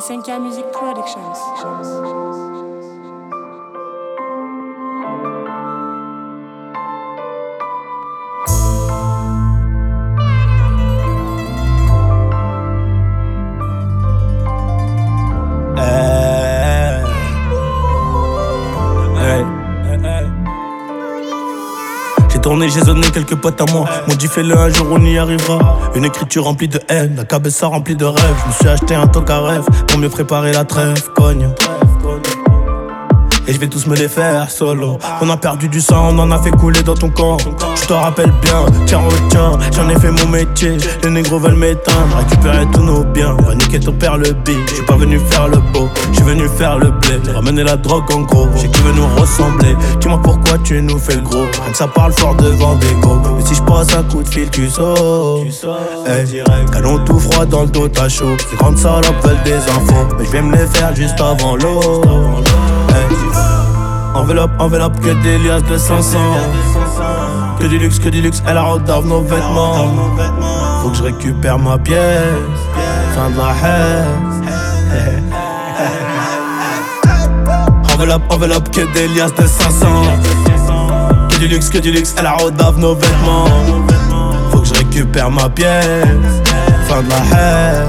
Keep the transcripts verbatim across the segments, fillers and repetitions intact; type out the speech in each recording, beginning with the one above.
S N K Music Productions. J'ai tourné, j'ai zoné quelques potes à moi. M'ont dit fais-le un jour, on y arrivera. Une écriture remplie de haine, la cabessa remplie de rêves. Je me suis acheté un tank à rêve pour mieux préparer la trêve, cogne. Et je vais tous me les faire solo. On a perdu du sang, on en a fait couler dans ton camp. Je te rappelle bien, tiens retiens, j'en ai fait mon métier. Les négros veulent m'éteindre, récupérer tous nos biens. Va niquer ton père le big, j'suis pas venu faire le beau, j'suis venu faire le blé. Ramener la drogue en gros, j'ai qui veut nous ressembler. Dis-moi pourquoi tu nous fais le gros, rien que ça parle fort devant des gros. Mais si j'passe un coup de fil, tu sautes. Hey, canon tout froid dans le dos, t'as chaud. Ces grandes salopes veulent des infos, mais j'vais me les faire juste avant l'eau. Hey. Enveloppe, enveloppe, que des liasses de cinq cents. Que du luxe, que du luxe, elle a rodave nos vêtements. Faut que je récupère ma pièce. Fin de la haine. Enveloppe, enveloppe, que des liasses de cinq cents. Que du luxe, que du luxe, elle a rodave nos vêtements. Faut que je récupère ma pièce. Fin de la haine.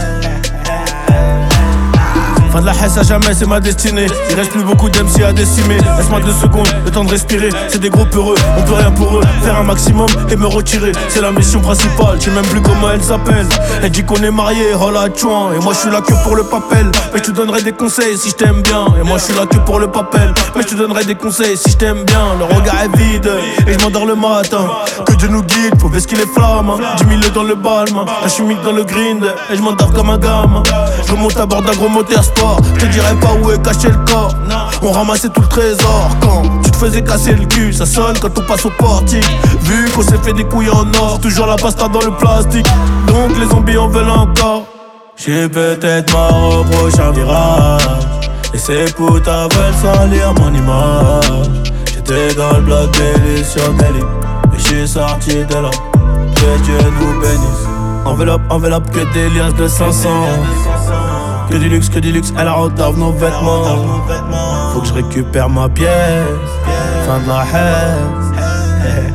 Fin de la haine à jamais, c'est ma destinée. Il reste plus beaucoup d'M C à décimer. Laisse-moi deux secondes, le temps de respirer. C'est des gros peureux, on peut rien pour eux. Faire un maximum et me retirer, c'est la mission principale. Je sais même plus comment elle s'appelle. Elle dit qu'on est mariés, oh la chouin. Et moi je suis là que pour le papel. Mais je te donnerai des conseils si je t'aime bien. Et moi je suis là que pour le papel. Mais je te donnerai des conseils si je t'aime bien. Le regard est vide et je m'endors le matin. Que Dieu nous guide, faut baisser les flammes. Dix mille dans le balme, un chimique dans le grind. Et je m'endors comme un gamin. Je remonte à bord d'un gros moteur sport. Je te dirais pas où est caché le corps. On ramassait tout le trésor. Quand tu te faisais casser le cul, ça sonne quand on passe au portique. Vu qu'on s'est fait des couilles en or, toujours la pasta dans le plastique. Donc les zombies en veulent encore. J'suis peut-être mort au prochain virage. Et ces putains veulent salir mon image. J'étais dans le bloc délit sur délit. Mais j'suis sorti de là. Que Dieu nous bénisse. Enveloppe, enveloppe, que des liasses de cinq cents. Que du luxe, que du luxe, elle a retave nos vêtements. Faut que je récupère ma pièce. Fin de la haine.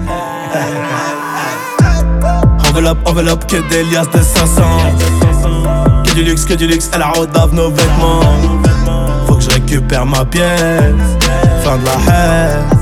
Enveloppe, enveloppe, que des liasses de cinq cents. Que du luxe, que du luxe, elle a retave nos vêtements. Faut que je récupère ma pièce. Fin de la haine.